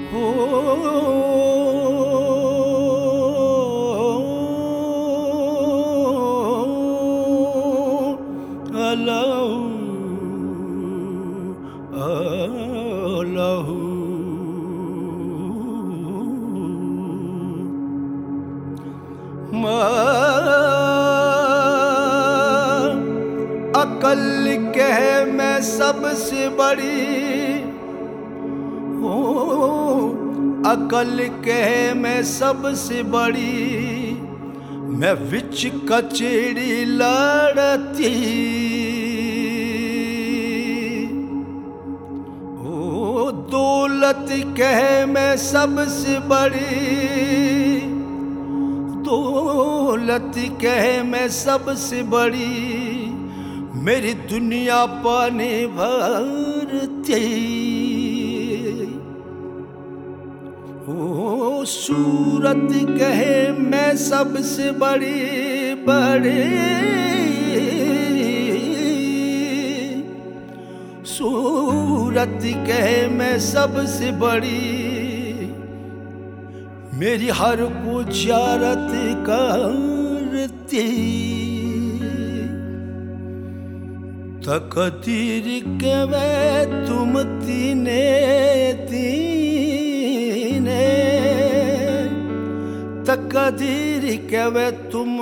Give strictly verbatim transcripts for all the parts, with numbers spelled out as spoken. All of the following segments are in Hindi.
हो अल्लाह अल्लाह अकल कह मैं सबसे बड़ी हो, अकल कह मैं सबसे बड़ी, मैं विच कचेड़ी लड़ती। ओ दौलत कह मैं सबसे बड़ी, दौलत कह मैं सबसे बड़ी, मेरी दुनिया पाने भरती। ओ सूरत कहे मैं सबसे बड़ी बड़ी, सूरत कहे मैं सबसे बड़ी, मेरी हर को ज़ियारत करती। तकदीर के वे तुम तीने तीने, तकदीर के वे तुम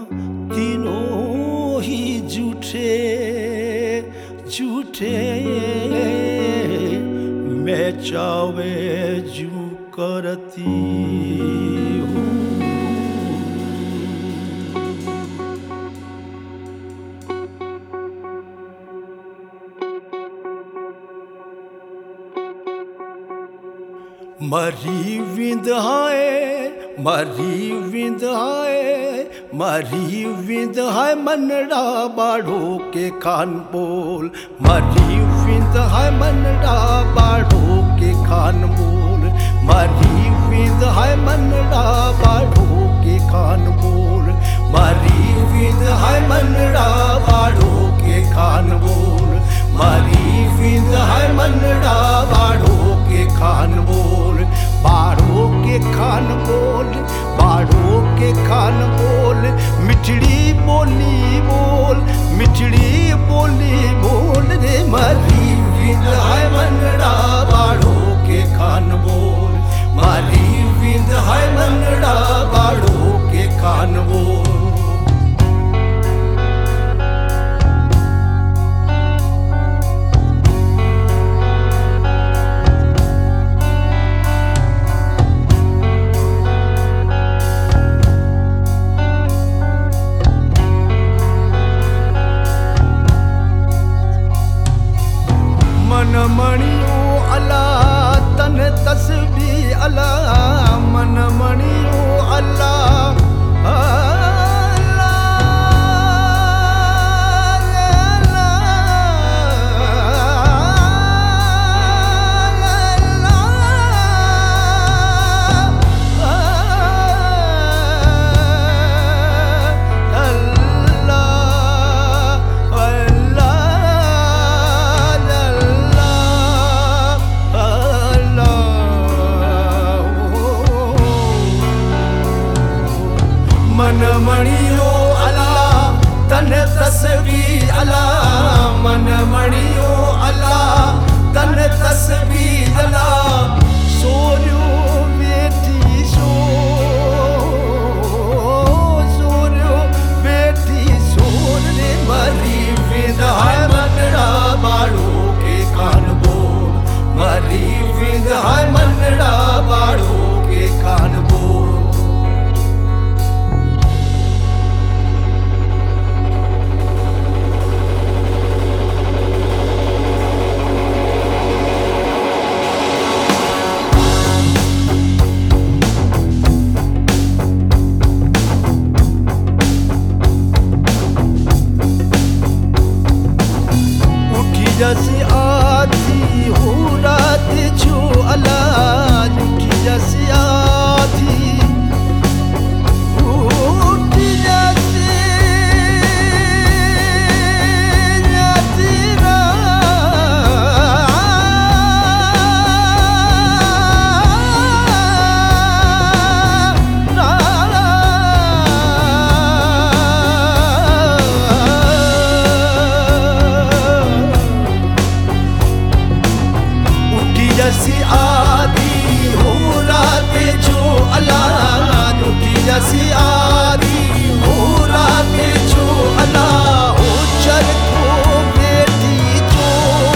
तीनों ही झूठे झूठे, मैं चावे जू करती हूँ। मरी विंद हाय मरी विंद हाय मरी विंद हाय मनड़ा बाढ़ो के खान बोल, मरी विंद हाय मनड़ा बाढ़ो के खान बोल, मरी विंद हाय मनड़ा बाढ़ो के खान बोल, मरी विंद हाय मनड़ा बाढ़ो के खान बोल, मरी विंद हाय मनड़ा बाढ़ो के खान बोल, बाढ़ो के खान बोल, बाढ़ो के खान बोल, मिठड़ी बोली बोल, मिठड़ी बोली बोल रे, मरी विंद हाय मनड़ा बाढ़ो के खान बोल, मरी विंद हाय मनड़ा बाढ़ो के खान बोल। मन मणियो अल्लाह तन तस्बी अल्लाह, मन मणियो अल्लाह मन मणियो अल्लाह तन तस्बी अल्लाह, मन मणियो अल्लाह तन तस्बी अल्लाह, सोरियो बेटी सो सोरियो बेटी सोर रे, मरी विंद हाय मनड़ा बाढ़ो के खान बोल, मरी विंद हाय मनड़ा बाढ़ो के खान बोल। जैसे आधी हो रात जो अल्लाह की जैसे आधी उठी जैसे आधी रात जसी आदि हो राते जो अला दुखी जसी आदि हो राते जो अला हो चरखो बेटी जो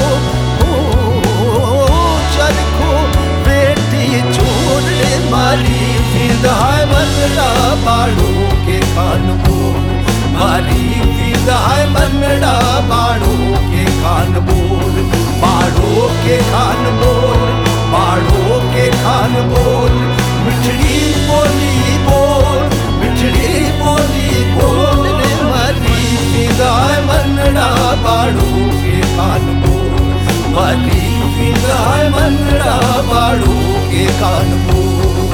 हो चरखो बेटी छोड़ मारी विदाई मनड़ा बाड़ो के खान बोल मारी विदाई मनड़ा बाड़ो के खान बोल बाड़ो के खान बोल बाड़ो के खान बोल मिठड़ी बोली बोल मिठड़ी बोली बोल रे मारी विदाई मनड़ा बाड़ो के खान बोल मारी विदाई मनड़ा बाड़ो के खान बोल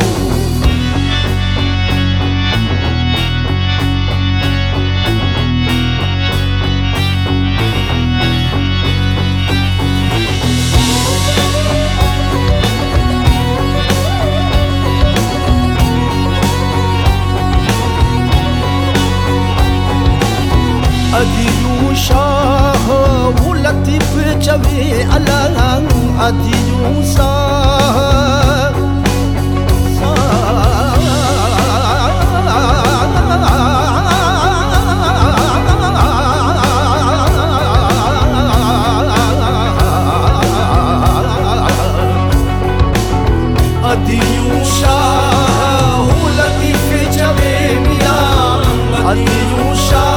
अदियू शाह वो लतीफ चवे अलंग अदियू शाह अदियू शाह वो लतीफ चवे मिया अदियू शाह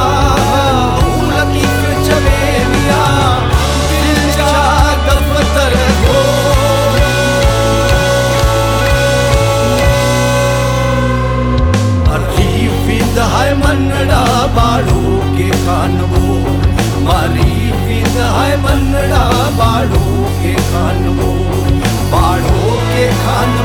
मनड़ा बाड़ो के खान बोल मारी विदाई मनड़ा बाड़ो के खान बोल बाड़ो के खान